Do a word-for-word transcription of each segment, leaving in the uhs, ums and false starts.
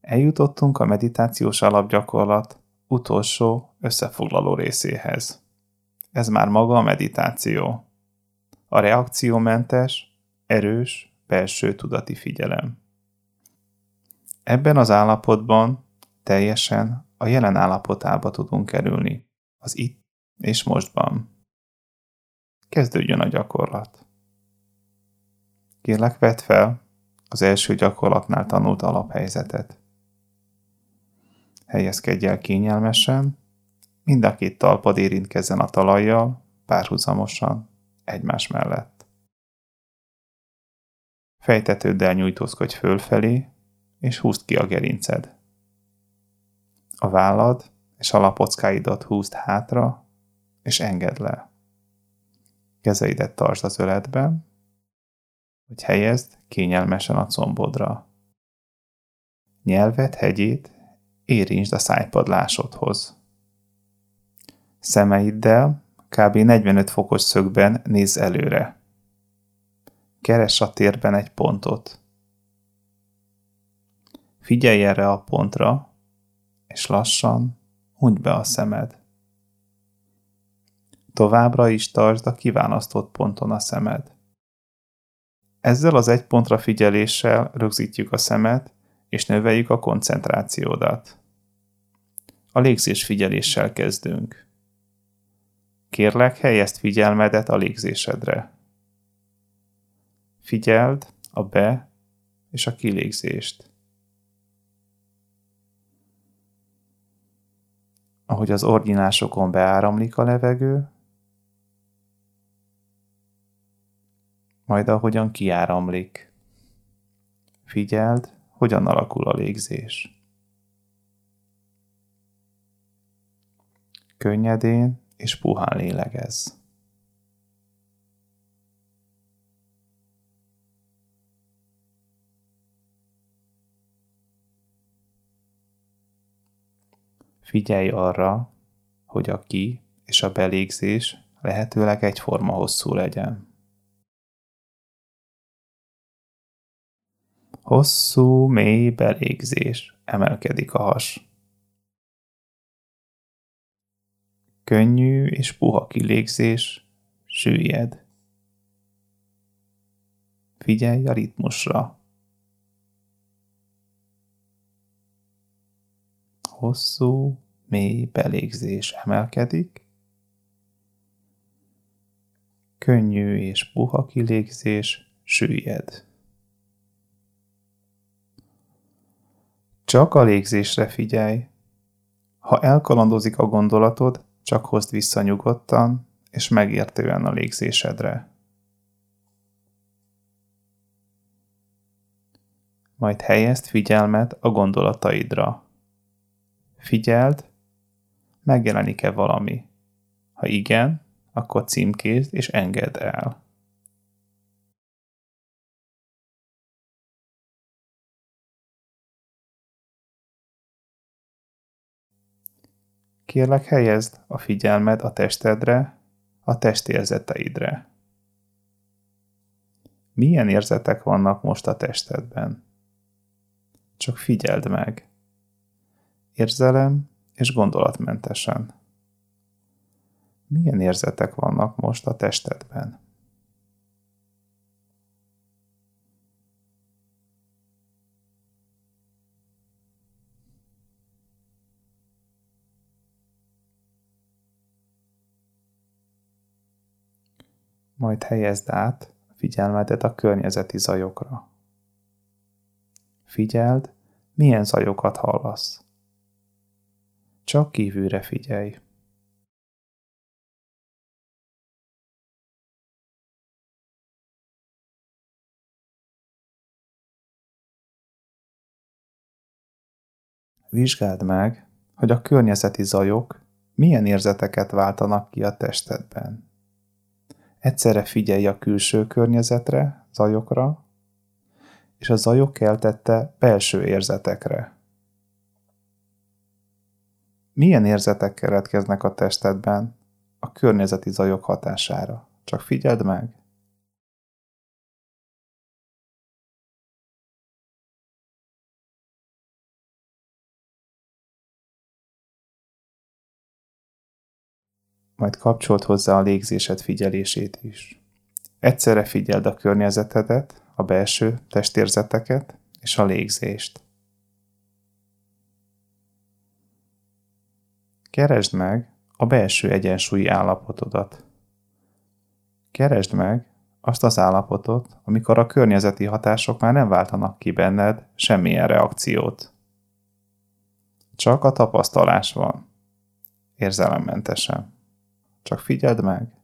Eljutottunk a meditációs alapgyakorlat utolsó összefoglaló részéhez. Ez már maga a meditáció. A reakciómentes, erős, belső tudati figyelem. Ebben az állapotban teljesen a jelen állapotába tudunk kerülni, az itt és mostban. Kezdődjön a gyakorlat. Kérlek, vedd fel az első gyakorlatnál tanult alaphelyzetet. Helyezkedj el kényelmesen, mind a két talpad érintkezzen a talajjal, párhuzamosan, egymás mellett. Fejtetőddel nyújtózkodj fölfelé, és húzd ki a gerinced. A vállad és a lapockáidat húzd hátra, és engedd le. Kezeidet tartsd az öletben, hogy helyezd kényelmesen a combodra. Nyelved hegyét érintsd a szájpadlásodhoz. Szemeiddel kb. negyvenöt fokos szögben nézz előre. Keress a térben egy pontot. Figyelj erre a pontra, és lassan hunyd be a szemed. Továbbra is tartsd a kiválasztott ponton a szemed. Ezzel az egy pontra figyeléssel rögzítjük a szemet, és növeljük a koncentrációdat. A légzés figyeléssel kezdünk. Kérlek, helyezd figyelmedet a légzésedre. Figyeld a be- és a kilégzést. Ahogy az ornyinásokon beáramlik a levegő, majd ahogyan kiáramlik. Figyeld, hogyan alakul a légzés. Könnyedén és puhán lélegezz. Figyelj arra, hogy a ki- és a belégzés lehetőleg egyforma hosszú legyen. Hosszú, mély belégzés, emelkedik a has. Könnyű és puha kilégzés, süllyed. Figyelj a ritmusra. Hosszú, mély belégzés emelkedik. Könnyű és puha kilégzés, süllyed. Csak a légzésre figyelj. Ha elkalandozik a gondolatod, csak hozd vissza nyugodtan és megértően a légzésedre. Majd helyezd figyelmet a gondolataidra. Figyeld, megjelenik-e valami. Ha igen, akkor címkézd és engedd el. Kérlek, helyezd a figyelmed a testedre, a testérzeteidre. Milyen érzetek vannak most a testedben? Csak figyeld meg. Érzelem és gondolatmentesen. Milyen érzetek vannak most a testedben? Majd helyezd át a figyelmedet a környezeti zajokra. Figyeld, milyen zajokat hallasz. Csak kívülre figyelj. Vizsgáld meg, hogy a környezeti zajok milyen érzeteket váltanak ki a testedben. Egyszerre figyelj a külső környezetre, zajokra, és a zajok keltette belső érzetekre. Milyen érzetek keletkeznek a testedben a környezeti zajok hatására? Csak figyeld meg! majd kapcsold hozzá a légzésed figyelését is. Egyszerre figyeld a környezetedet, a belső testérzeteket és a légzést. Keresd meg a belső egyensúlyi állapotodat. Keresd meg azt az állapotot, amikor a környezeti hatások már nem váltanak ki benned semmilyen reakciót. Csak a tapasztalás van, érzelemmentesen. Csak figyeld meg.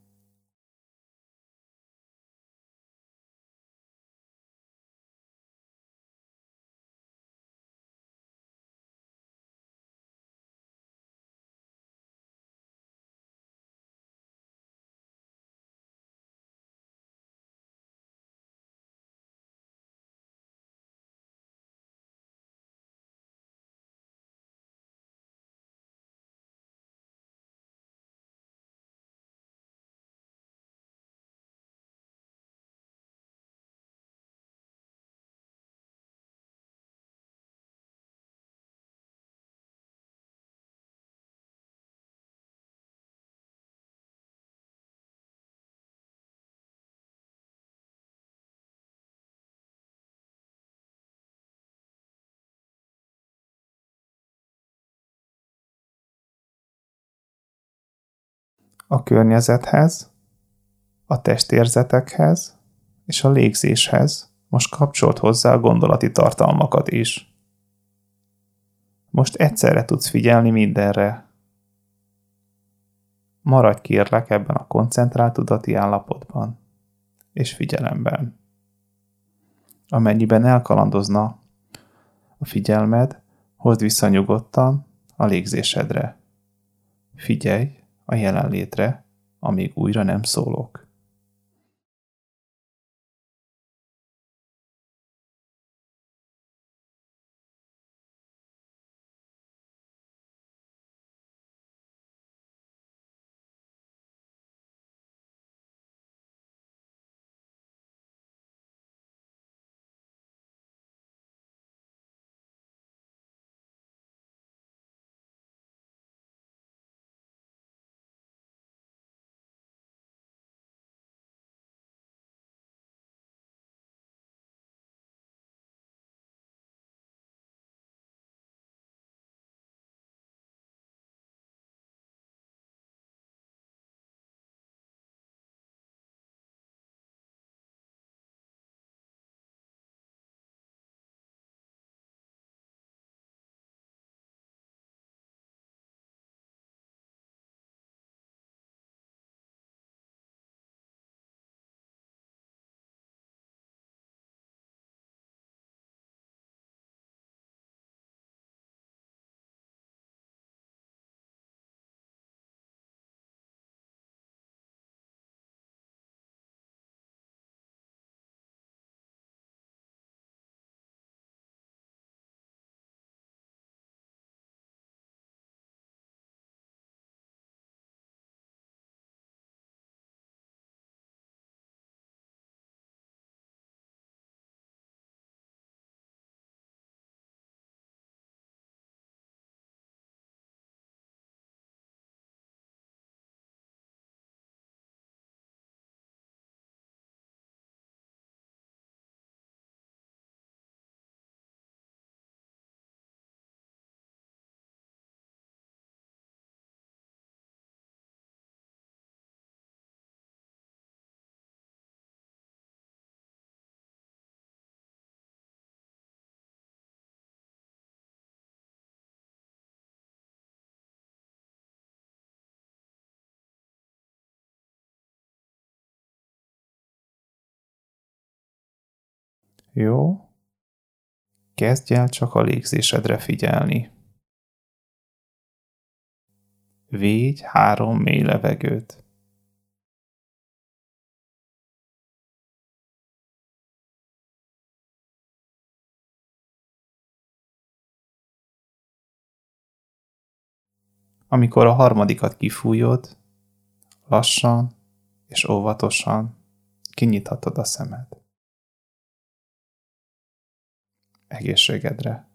A környezethez, a testérzetekhez és a légzéshez most kapcsold hozzá a gondolati tartalmakat is. Most egyszerre tudsz figyelni mindenre. Maradj kérlek ebben a koncentrált tudati állapotban és figyelemben. Amennyiben elkalandozna a figyelmed, hozd vissza nyugodtan a légzésedre. Figyelj a jelenlétre, amíg újra nem szólok. Jó? Kezdj el csak a légzésedre figyelni. Védj három mély levegőt. Amikor a harmadikat kifújod, lassan és óvatosan kinyithatod a szemed. Egészségedre!